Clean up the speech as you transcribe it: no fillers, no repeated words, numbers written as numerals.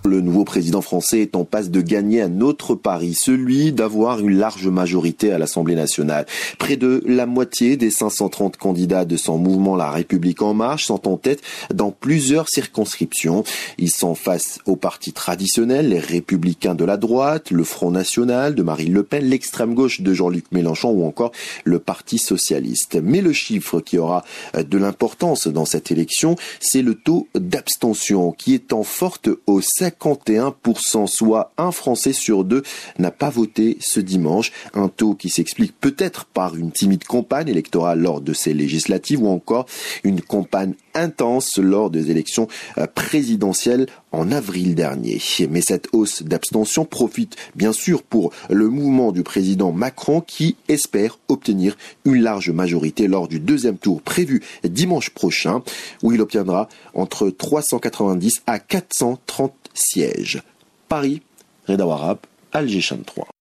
Le nouveau président français est en passe de gagner un autre pari, celui d'avoir une large majorité à l'Assemblée nationale. Près de la moitié des 530 candidats de son mouvement La République En Marche sont en tête dans plusieurs circonscriptions. Ils sont face aux partis traditionnels, les Républicains de la droite, le Front National de Marine Le Pen, l'extrême gauche de Jean-Luc Mélenchon ou encore le Parti socialiste. Mais le chiffre qui aura de l'importance dans cette élection, c'est le taux d'abstention qui est en forte hausse. 51%, soit un Français sur deux n'a pas voté ce dimanche. Un taux qui s'explique peut-être par une timide campagne électorale lors de ces législatives ou encore une campagne intense lors des élections présidentielles en avril dernier. Mais cette hausse d'abstention profite bien sûr pour le mouvement du président Macron qui espère obtenir une large majorité lors du deuxième tour prévu dimanche prochain où il obtiendra entre 390 à 430 sièges. Paris, Reda Warab, Alger Chan 3.